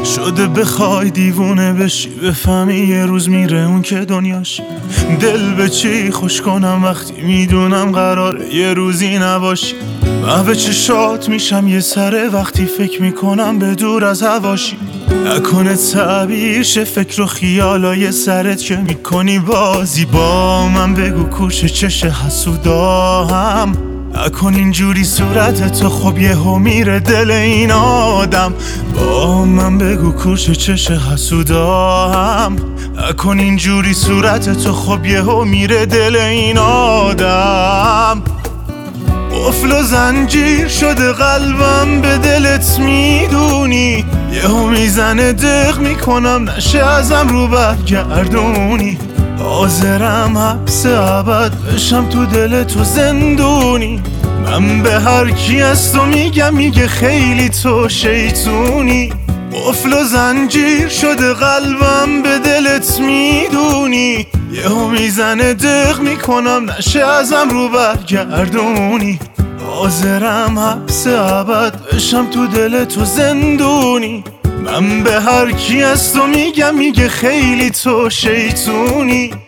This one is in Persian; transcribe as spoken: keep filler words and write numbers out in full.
شده بخوای دیوونه بشی، بفهمی یه روز میره اون که دنیاش. دل به چی خوش کنم وقتی میدونم قراره یه روزی نباشی. محو چشات میشم یه سره وقتی فکر میکنم به دور از هواشی. نکنه تعبیر شه فکر و خیالای سرت که میکنی بازی. با من بگو کوش چش حسودام، نکن اینجوری صورت تو، خب یهو میره دل این آدم. با من بگو کوش چش حسودام، نکن اینجوری صورت تو، خب یهو میره دل این آدم. قفل و زنجیر شده قلبم به دلت میدونی، یهو میزنه دق میکنم نشه ازم رو برگردونی. حاضرم حبس ابد بشم تو دل تو زندونی. من به هر کی از تو میگم میگه خیلی تو شیطونی. قفل و زنجیر شده قلبم به دلت میدونی، یهو میزنه دق میکنم نشه ازم رو برگردونی. حاضرم حبس ابد بشم تو دل تو زندونی. من به هر کی از تو میگم میگه خیلی تو شیطونی.